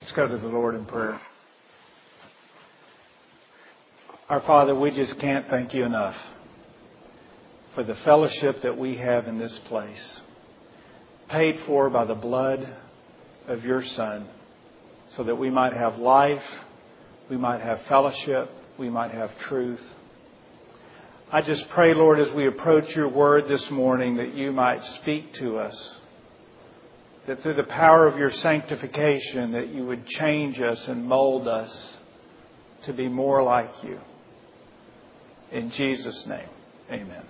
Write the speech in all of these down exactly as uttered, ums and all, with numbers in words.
Let's go to the Lord in prayer. Our Father, we just can't thank you enough for the fellowship that we have in this place, paid for by the blood of your Son, so that we might have life, we might have fellowship, we might have truth. I just pray, Lord, as we approach your word this morning, that you might speak to us, that through the power of your sanctification, that you would change us and mold us to be more like you. In Jesus' name, amen.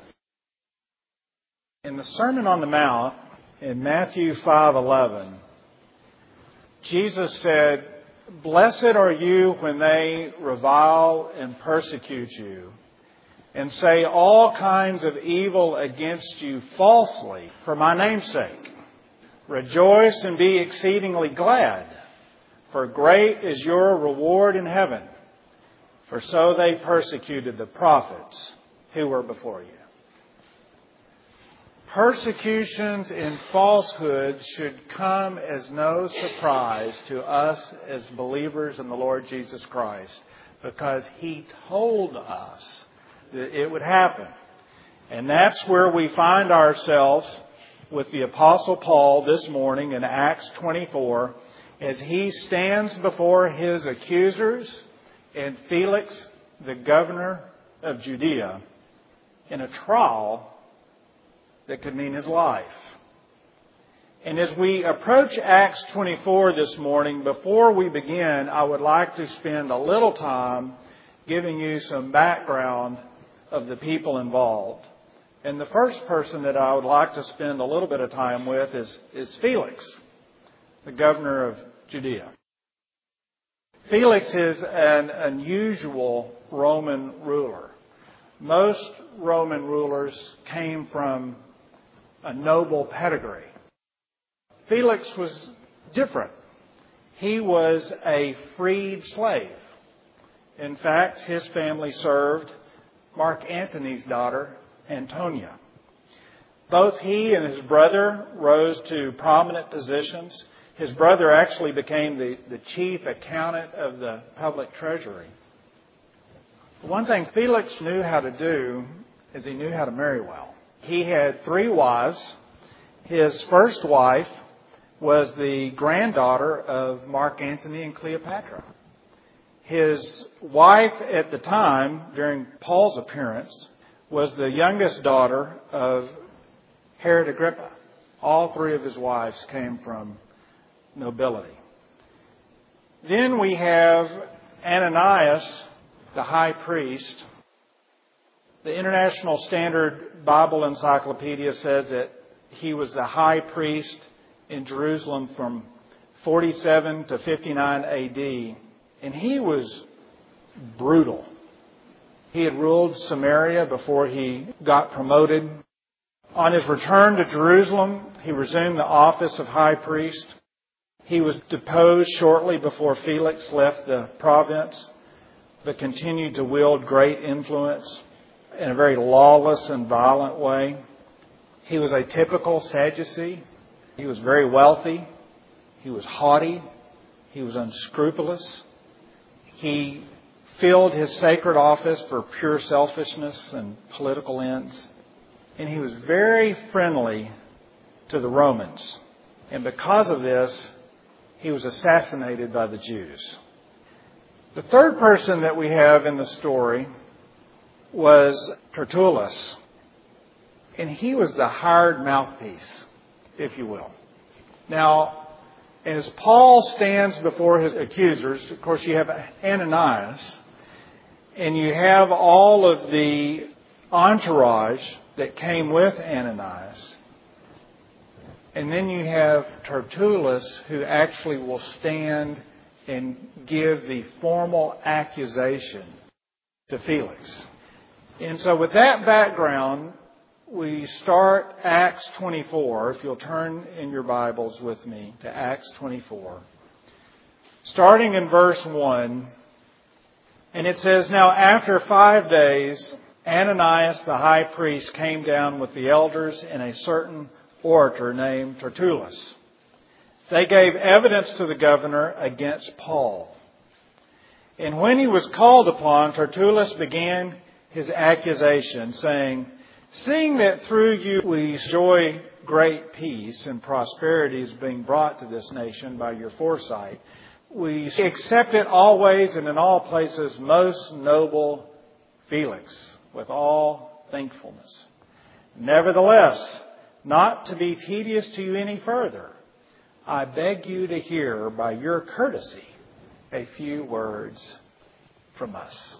In the Sermon on the Mount, in Matthew five eleven, Jesus said, "Blessed are you when they revile and persecute you, and say all kinds of evil against you falsely for my name's sake. Rejoice and be exceedingly glad, for great is your reward in heaven. For so they persecuted the prophets who were before you." Persecutions and falsehoods should come as no surprise to us as believers in the Lord Jesus Christ, because He told us that it would happen. And that's where we find ourselves with the Apostle Paul this morning in Acts twenty-four, as he stands before his accusers and Felix, the governor of Judea, in a trial that could mean his life. And as we approach Acts twenty-four this morning, before we begin, I would like to spend a little time giving you some background of the people involved. And the first person that I would like to spend a little bit of time with is, is Felix, the governor of Judea. Felix is an unusual Roman ruler. Most Roman rulers came from a noble pedigree. Felix was different. He was a freed slave. In fact, his family served Mark Antony's daughter, Antonia. Both he and his brother rose to prominent positions. His brother actually became the, the chief accountant of the public treasury. One thing Felix knew how to do is he knew how to marry well. He had three wives. His first wife was the granddaughter of Mark Antony and Cleopatra. His wife at the time, during Paul's appearance, was the youngest daughter of Herod Agrippa. All three of his wives came from nobility. Then we have Ananias, the high priest. The International Standard Bible Encyclopedia says that he was the high priest in Jerusalem from forty-seven to fifty-nine A D, and he was brutal. He had ruled Samaria before he got promoted. On his return to Jerusalem, he resumed the office of high priest. He was deposed shortly before Felix left the province, but continued to wield great influence in a very lawless and violent way. He was a typical Sadducee. He was very wealthy. He was haughty. He was unscrupulous. He filled his sacred office for pure selfishness and political ends. And he was very friendly to the Romans. And because of this, he was assassinated by the Jews. The third person that we have in the story was Tertullus. And he was the hired mouthpiece, if you will. Now, as Paul stands before his accusers, of course you have Ananias, and you have all of the entourage that came with Ananias. And then you have Tertullus, who actually will stand and give the formal accusation to Felix. And so with that background, we start Acts twenty-four. If you'll turn in your Bibles with me to Acts twenty-four. Starting in verse one. And it says, "Now after five days, Ananias the high priest came down with the elders and a certain orator named Tertullus. They gave evidence to the governor against Paul. And when he was called upon, Tertullus began his accusation, saying, "Seeing that through you we enjoy great peace and prosperity is being brought to this nation by your foresight, we accept it always and in all places, most noble Felix, with all thankfulness. Nevertheless, not to be tedious to you any further, I beg you to hear by your courtesy a few words from us."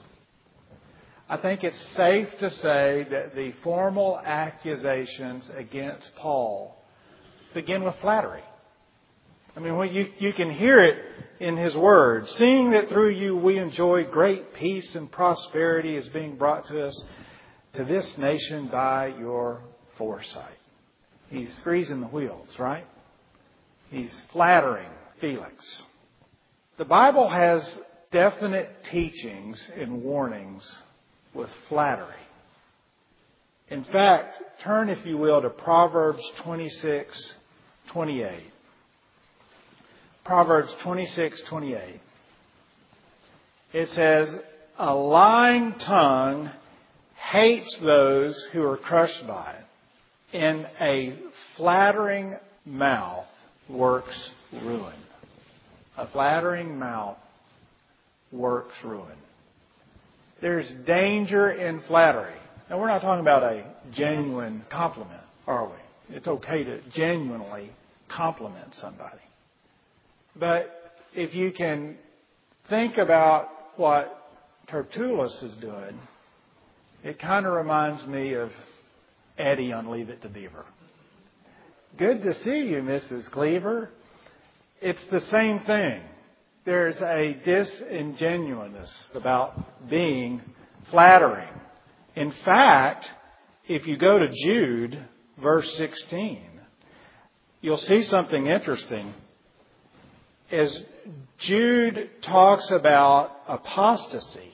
I think it's safe to say that the formal accusations against Paul begin with flattery. I mean, well, you, you can hear it in his words. "Seeing that through you we enjoy great peace and prosperity is being brought to us, to this nation by your foresight." He's greasing the wheels, right? He's flattering Felix. The Bible has definite teachings and warnings with flattery. In fact, turn, if you will, to Proverbs twenty-six twenty-eight. Proverbs twenty-six twenty-eight. It says, "A lying tongue hates those who are crushed by it, and a flattering mouth works ruin." A flattering mouth works ruin. There's danger in flattery. Now, we're not talking about a genuine compliment, are we? It's okay to genuinely compliment somebody. But if you can think about what Tertullus is doing, it kind of reminds me of Eddie on Leave It to Beaver. "Good to see you, Missus Cleaver." It's the same thing. There's a disingenuousness about being flattering. In fact, if you go to Jude, verse sixteen, you'll see something interesting. As Jude talks about apostasy,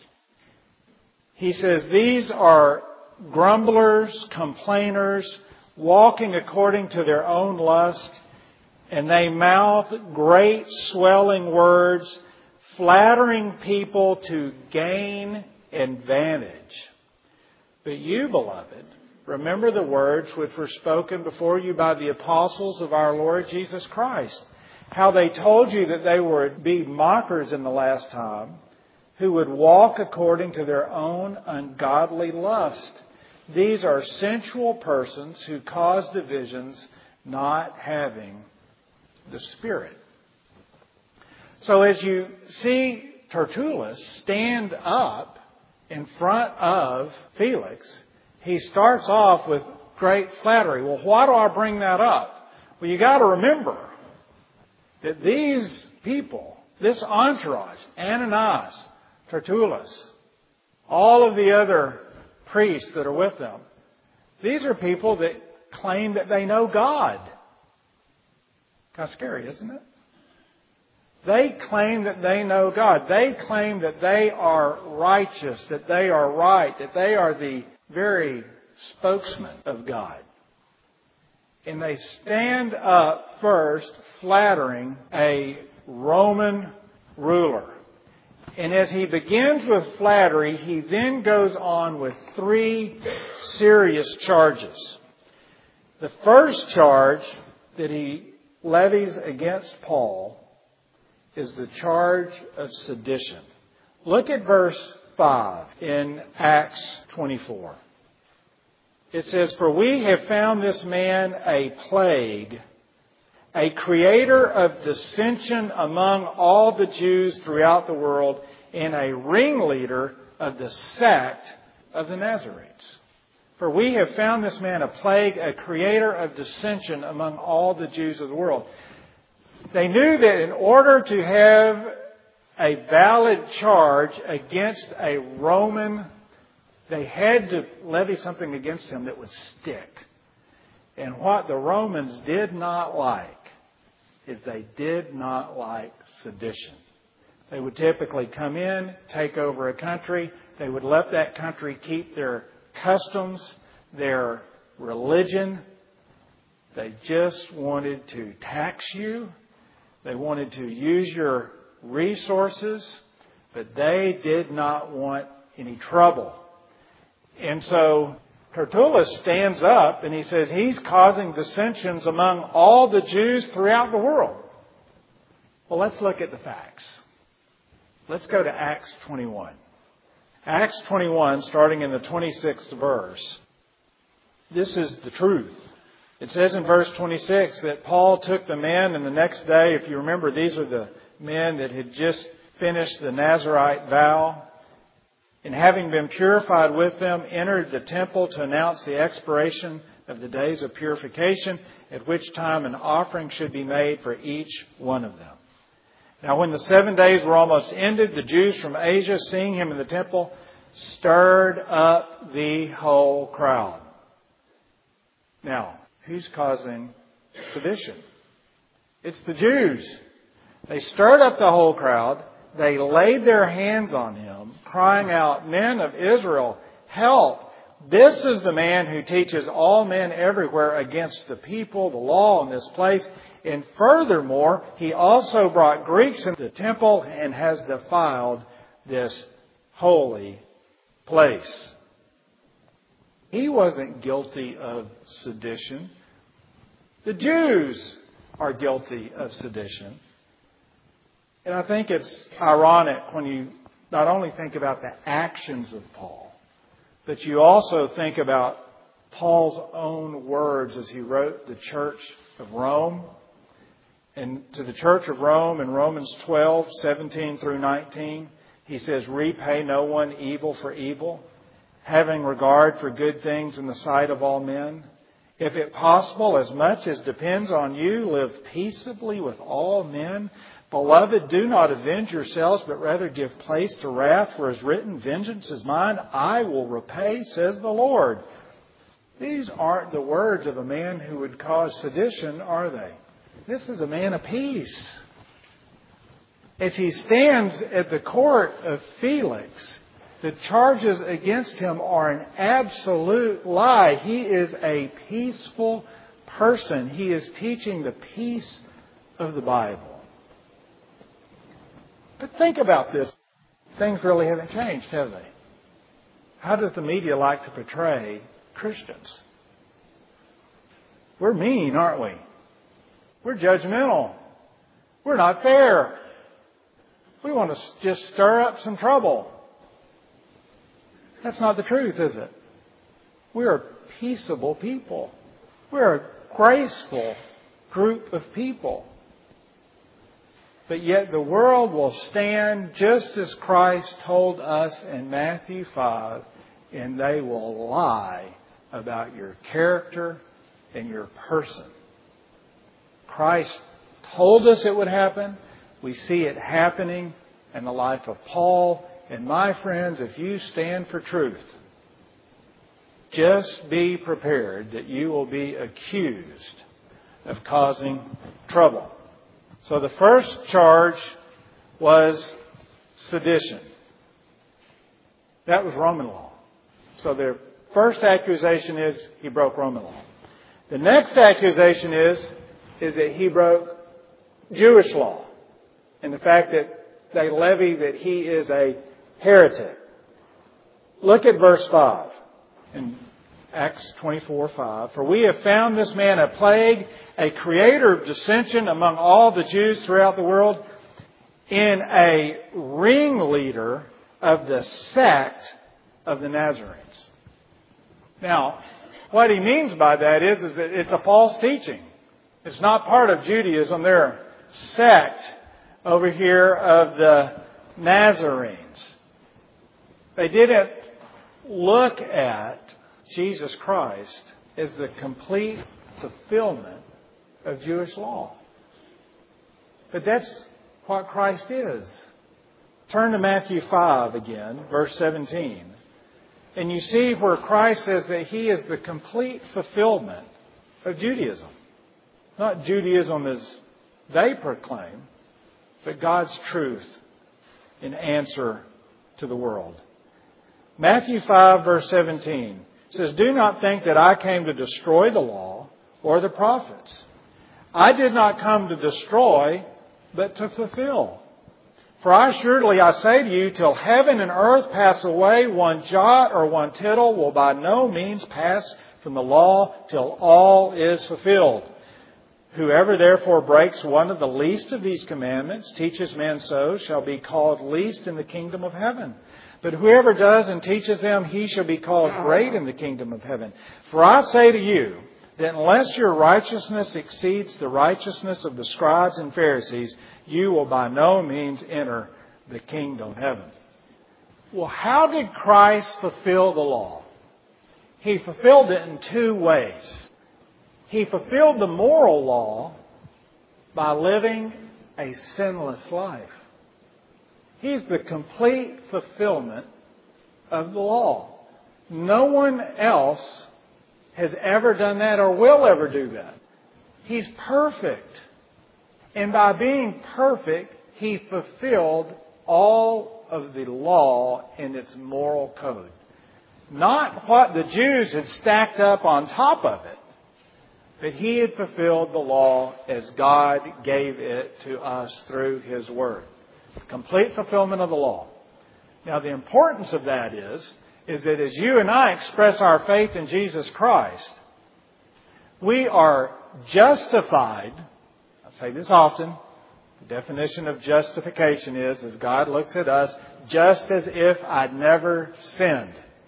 he says, "These are grumblers, complainers, walking according to their own lust, and they mouth great swelling words, flattering people to gain advantage. But you, beloved, remember the words which were spoken before you by the apostles of our Lord Jesus Christ, how they told you that they would be mockers in the last time, who would walk according to their own ungodly lust. These are sensual persons who cause divisions, not having the Spirit." So as you see Tertullus stand up in front of Felix, he starts off with great flattery. Well, why do I bring that up? Well, you got to remember that these people, this entourage, Ananias, Tertullus, all of the other priests that are with them, these are people that claim that they know God. Kind of scary, isn't it? They claim that they know God. They claim that they are righteous, that they are right, that they are the very spokesman of God. And they stand up first flattering a Roman ruler. And as he begins with flattery, he then goes on with three serious charges. The first charge that he levies against Paul is the charge of sedition. Look at verse five in Acts twenty-four. It says, "For we have found this man a plague, a creator of dissension among all the Jews throughout the world, and a ringleader of the sect of the Nazarenes." For we have found this man a plague, a creator of dissension among all the Jews of the world. They knew that in order to have a valid charge against a Roman, they had to levy something against him that would stick. And what the Romans did not like is they did not like sedition. They would typically come in, take over a country. They would let that country keep their customs, their religion. They just wanted to tax you They wanted to use your resources, but they did not want any trouble. And so Tertullus stands up and he says he's causing dissensions among all the Jews throughout the world. Well, let's look at the facts. Let's go to Acts twenty-one. Acts twenty-one, starting in the twenty-sixth verse. This is the truth. It says in verse twenty-six that Paul took the men, and the next day, if you remember, these are the men that had just finished the Nazirite vow, and having been purified with them, entered the temple to announce the expiration of the days of purification, at which time an offering should be made for each one of them. Now, when the seven days were almost ended, the Jews from Asia, seeing him in the temple, stirred up the whole crowd. Now, who's causing sedition? It's the Jews. They stirred up the whole crowd. They laid their hands on him, crying out, "Men of Israel, help! This is the man who teaches all men everywhere against the people, the law in this place. And furthermore, he also brought Greeks into the temple and has defiled this holy place." He wasn't guilty of sedition. The Jews are guilty of sedition. And I think it's ironic when you not only think about the actions of Paul, but you also think about Paul's own words as he wrote the Church of Rome. And to the Church of Rome in Romans twelve, seventeen through nineteen, he says, "Repay no one evil for evil, having regard for good things in the sight of all men. If it possible, as much as depends on you, live peaceably with all men. Beloved, do not avenge yourselves, but rather give place to wrath, for as written, 'Vengeance is mine, I will repay, says the Lord.'" These aren't the words of a man who would cause sedition, are they? This is a man of peace. As he stands at the court of Felix, the charges against him are an absolute lie. He is a peaceful person. He is teaching the peace of the Bible. But think about this. Things really haven't changed, have they? How does the media like to portray Christians? We're mean, aren't we? We're judgmental. We're not fair. We want to just stir up some trouble. That's not the truth, is it? We're a peaceable people. We're a graceful group of people. But yet the world will stand just as Christ told us in Matthew five, and they will lie about your character and your person. Christ told us it would happen. We see it happening in the life of Paul. And my friends, if you stand for truth, just be prepared that you will be accused of causing trouble. So the first charge was sedition. That was Roman law. So the first accusation is he broke Roman law. The next accusation is, is that he broke Jewish law. And the fact that they levy that he is a heretic. Look at verse five in Acts twenty-four five. "For we have found this man a plague, a creator of dissension among all the Jews throughout the world, in a ringleader of the sect of the Nazarenes." Now, what he means by that is, is that it's a false teaching. It's not part of Judaism. They're a sect over here of the Nazarenes. They didn't look at Jesus Christ as the complete fulfillment of Jewish law. But that's what Christ is. Turn to Matthew five again, verse seventeen. And you see where Christ says that He is the complete fulfillment of Judaism. Not Judaism as they proclaim, but God's truth in answer to the world. Matthew five, verse seventeen says, "Do not think that I came to destroy the law or the prophets. I did not come to destroy, but to fulfill. For assuredly I say to you, till heaven and earth pass away, one jot or one tittle will by no means pass from the law till all is fulfilled. Whoever therefore breaks one of the least of these commandments, teaches men so, shall be called least in the kingdom of heaven. But whoever does and teaches them, he shall be called great in the kingdom of heaven. For I say to you, that unless your righteousness exceeds the righteousness of the scribes and Pharisees, you will by no means enter the kingdom of heaven. Well, how did Christ fulfill the law? He fulfilled it in two ways. He fulfilled the moral law by living a sinless life. He's the complete fulfillment of the law. No one else has ever done that or will ever do that. He's perfect. And by being perfect, He fulfilled all of the law in its moral code. Not what the Jews had stacked up on top of it, but He had fulfilled the law as God gave it to us through His Word. Complete fulfillment of the law. Now the importance of that is, is that as you and I express our faith in Jesus Christ, we are justified. I say this often. The definition of justification is, as God looks at us, just as if I'd never sinned.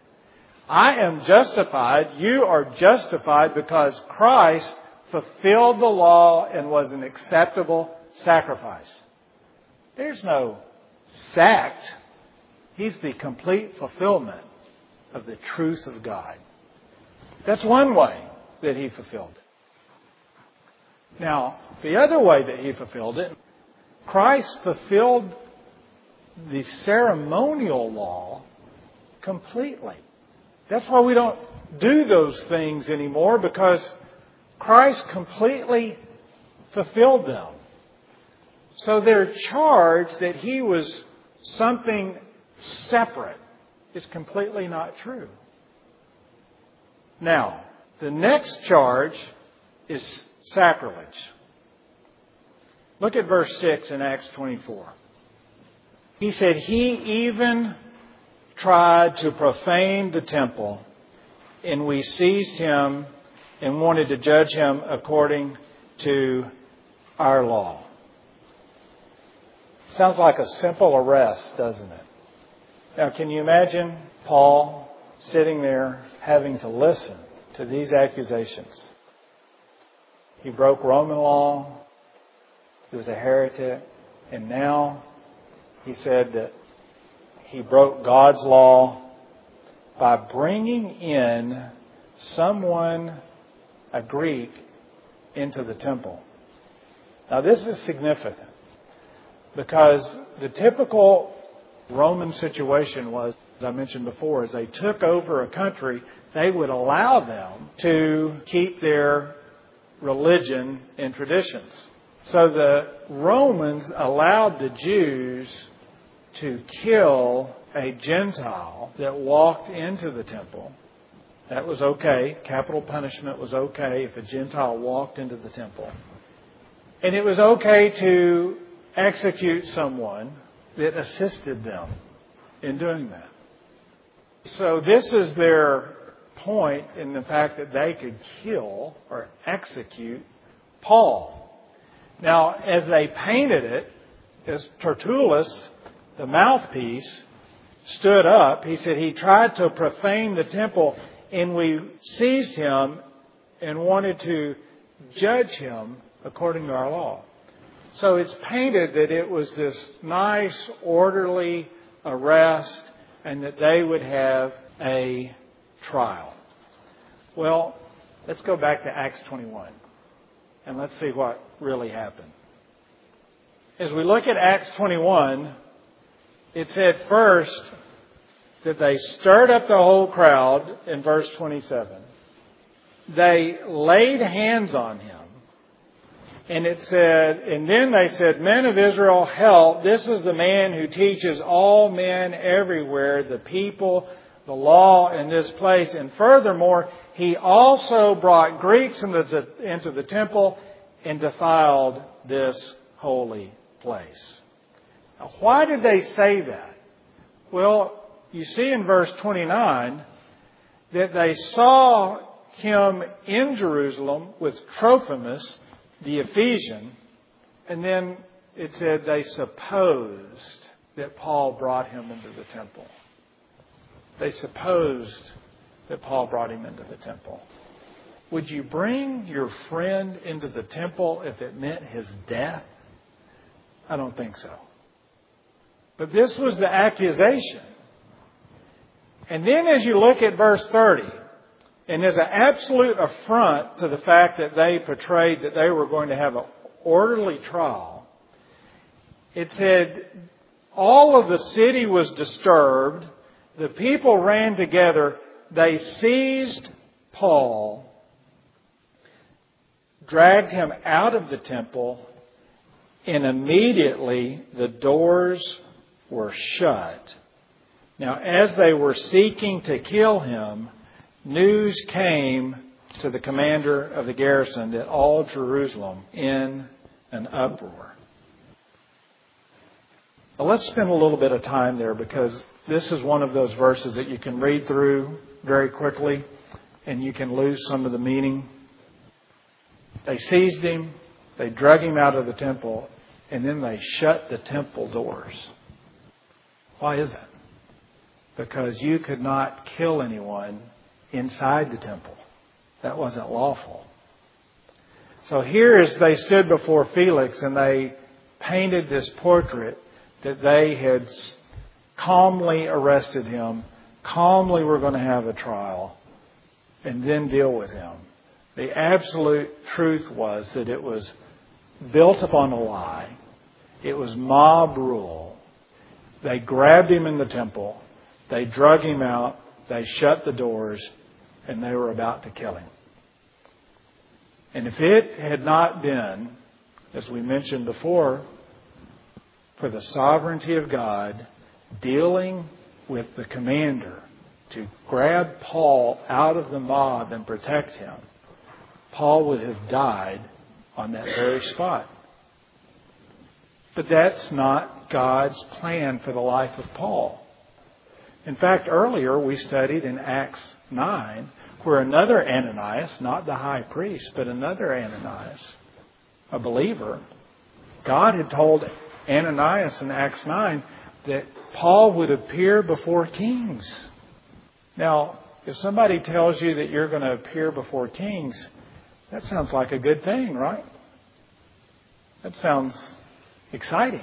I am justified. You are justified because Christ fulfilled the law and was an acceptable sacrifice. There's no sacked. He's the complete fulfillment of the truth of God. That's one way that He fulfilled it. Now, the other way that He fulfilled it, Christ fulfilled the ceremonial law completely. That's why we don't do those things anymore, because Christ completely fulfilled them. So their charge that He was something separate is completely not true. Now, the next charge is sacrilege. Look at verse six in Acts twenty-four. He said, He even tried to profane the temple, and we seized Him and wanted to judge Him according to our law. Sounds like a simple arrest, doesn't it? Now, can you imagine Paul sitting there having to listen to these accusations? He broke Roman law. He was a heretic. And now he said that he broke God's law by bringing in someone, a Greek, into the temple. Now, this is significant because the typical Roman situation was, as I mentioned before, as they took over a country, they would allow them to keep their religion and traditions. So the Romans allowed the Jews to kill a Gentile that walked into the temple. That was okay. Capital punishment was okay if a Gentile walked into the temple. And it was okay to execute someone that assisted them in doing that. So this is their point in the fact that they could kill or execute Paul. Now, as they painted it, as Tertullus, the mouthpiece, stood up, he said he tried to profane the temple, and we seized him and wanted to judge him according to our law. So it's painted that it was this nice, orderly arrest and that they would have a trial. Well, let's go back to Acts twenty-one and let's see what really happened. As we look at Acts twenty-one, it said first that they stirred up the whole crowd in verse twenty-seven. They laid hands on him. And it said, and then they said, Men of Israel, help. This is the man who teaches all men everywhere, the people, the law in this place. And furthermore, he also brought Greeks into the, into the temple and defiled this holy place. Now, why did they say that? Well, you see in verse twenty-nine that they saw him in Jerusalem with Trophimus, the Ephesian, and then it said they supposed that Paul brought him into the temple. They supposed that Paul brought him into the temple. Would you bring your friend into the temple if it meant his death? I don't think so. But this was the accusation. And then as you look at verse thirty, and there's an absolute affront to the fact that they portrayed that they were going to have an orderly trial. It said, all of the city was disturbed. The people ran together. They seized Paul, dragged him out of the temple, and immediately the doors were shut. Now, as they were seeking to kill him, news came to the commander of the garrison that all Jerusalem in an uproar. Well, let's spend a little bit of time there, because this is one of those verses that you can read through very quickly and you can lose some of the meaning. They seized him, they drug him out of the temple, and then they shut the temple doors. Why is that? Because you could not kill anyone inside the temple. That wasn't lawful. So here as they stood before Felix and they painted this portrait that they had calmly arrested him, calmly were going to have a trial, and then deal with him. The absolute truth was that it was built upon a lie. It was mob rule. They grabbed him in the temple. They drug him out. They shut the doors. And they were about to kill him. And if it had not been, as we mentioned before, for the sovereignty of God dealing with the commander to grab Paul out of the mob and protect him, Paul would have died on that very spot. But that's not God's plan for the life of Paul. In fact, earlier we studied in Acts nine where another Ananias, not the high priest, but another Ananias, a believer, God had told Ananias in Acts nine that Paul would appear before kings. Now, if somebody tells you that you're going to appear before kings, that sounds like a good thing, right? That sounds exciting.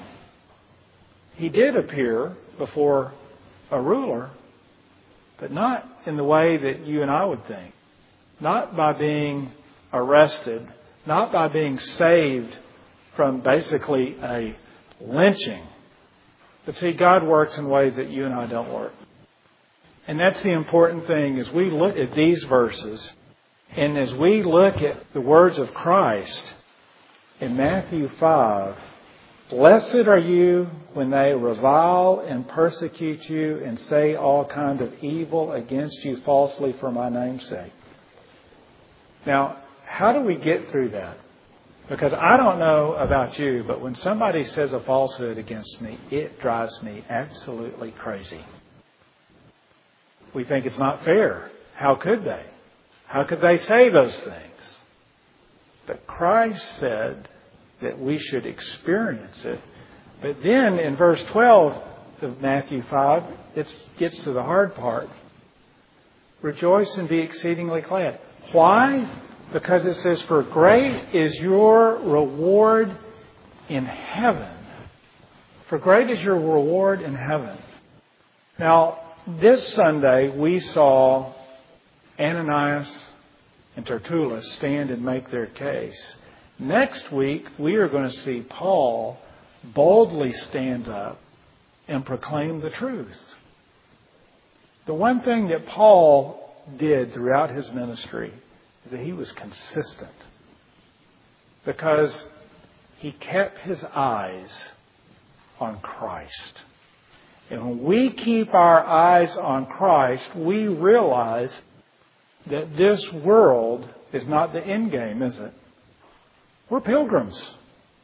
He did appear before a ruler, but not in the way that you and I would think. Not by being arrested, not by being saved from basically a lynching. But see, God works in ways that you and I don't work. And that's the important thing as we look at these verses and as we look at the words of Christ in Matthew five. Blessed are you when they revile and persecute you and say all kinds of evil against you falsely for my name's sake. Now, how do we get through that? Because I don't know about you, but when somebody says a falsehood against me, it drives me absolutely crazy. We think it's not fair. How could they? How could they say those things? But Christ said that we should experience it. But then in verse twelve of Matthew five, it gets to the hard part. Rejoice and be exceedingly glad. Why? Because it says, for great is your reward in heaven. For great is your reward in heaven. Now, this Sunday we saw Ananias and Tertullus stand and make their case. Next week, we are going to see Paul boldly stand up and proclaim the truth. The one thing that Paul did throughout his ministry is that he was consistent. Because he kept his eyes on Christ. And when we keep our eyes on Christ, we realize that this world is not the end game, is it? We're pilgrims.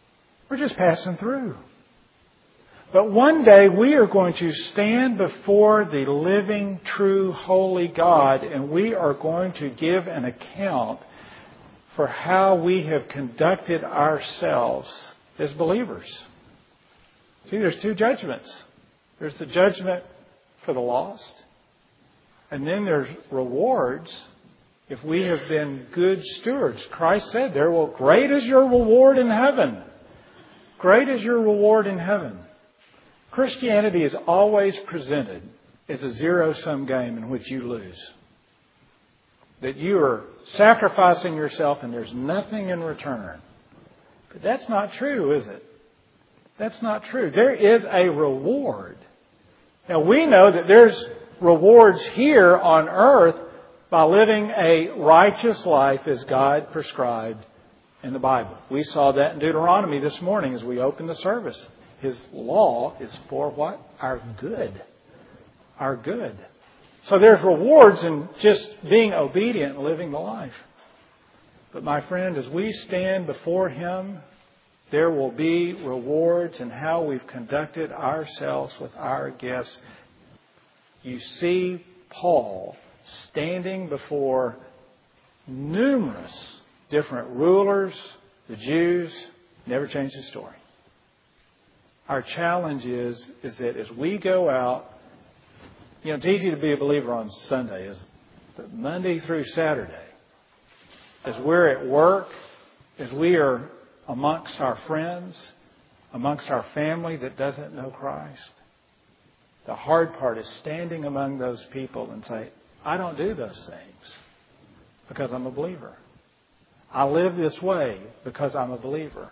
We're just passing through. But one day we are going to stand before the living, true, holy God, and we are going to give an account for how we have conducted ourselves as believers. See, there's two judgments. There's the judgment for the lost, and then there's rewards if we have been good stewards. Christ said, "There will great is your reward in heaven." Great is your reward in heaven. Christianity is always presented as a zero-sum game in which you lose. That you are sacrificing yourself and there's nothing in return. But that's not true, is it? That's not true. There is a reward. Now we know that there's rewards here on earth by living a righteous life as God prescribed in the Bible. We saw that in Deuteronomy this morning as we opened the service. His law is for what? Our good. Our good. So there's rewards in just being obedient and living the life. But my friend, as we stand before Him, there will be rewards in how we've conducted ourselves with our gifts. You see Paul standing before numerous different rulers, the Jews, never changed his story. Our challenge is, is that as we go out, you know, it's easy to be a believer on Sunday, is but Monday through Saturday, as we're at work, as we are amongst our friends, amongst our family that doesn't know Christ, the hard part is standing among those people and say, I don't do those things because I'm a believer. I live this way because I'm a believer.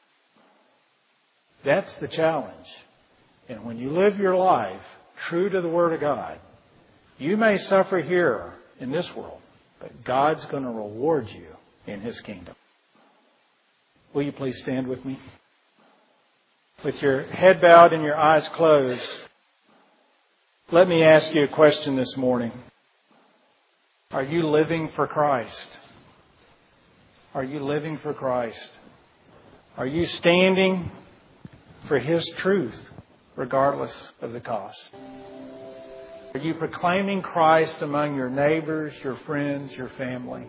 That's the challenge. And when you live your life true to the Word of God, you may suffer here in this world, but God's going to reward you in His kingdom. Will you please stand with me? With your head bowed and your eyes closed, let me ask you a question this morning. Are you living for Christ? Are you living for Christ? Are you standing for His truth, regardless of the cost? Are you proclaiming Christ among your neighbors, your friends, your family?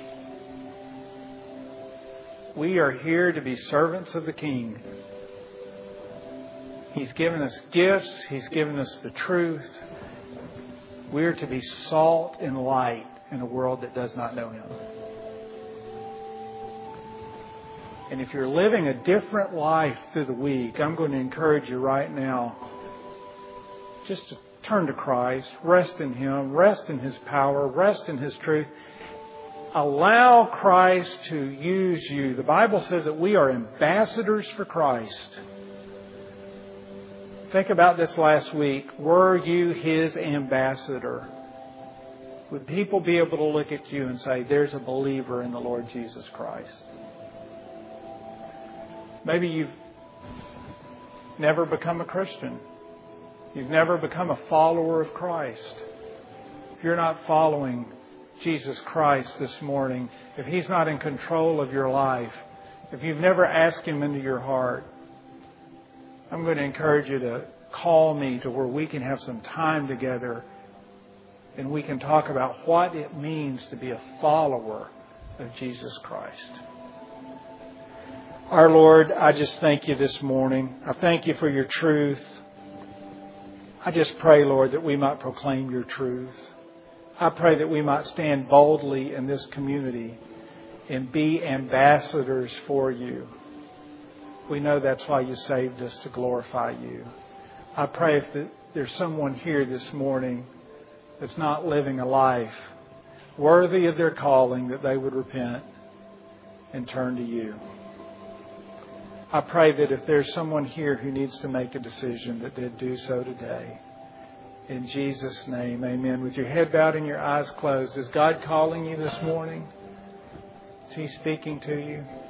We are here to be servants of the King. He's given us gifts. He's given us the truth. We're to be salt and light in a world that does not know Him. And if you're living a different life through the week, I'm going to encourage you right now just to turn to Christ, rest in Him, rest in His power, rest in His truth. Allow Christ to use you. The Bible says that we are ambassadors for Christ. Think about this last week. Were you His ambassador? Would people be able to look at you and say, there's a believer in the Lord Jesus Christ? Maybe you've never become a Christian. You've never become a follower of Christ. If you're not following Jesus Christ this morning, if He's not in control of your life, if you've never asked Him into your heart, I'm going to encourage you to call me to where we can have some time together and we can talk about what it means to be a follower of Jesus Christ. Our Lord, I just thank You this morning. I thank You for Your truth. I just pray, Lord, that we might proclaim Your truth. I pray that we might stand boldly in this community and be ambassadors for You. We know that's why You saved us, to glorify You. I pray if there's someone here this morning that's not living a life worthy of their calling, that they would repent and turn to You. I pray that if there's someone here who needs to make a decision, that they'd do so today. In Jesus' name, amen. With your head bowed and your eyes closed, is God calling you this morning? Is He speaking to you?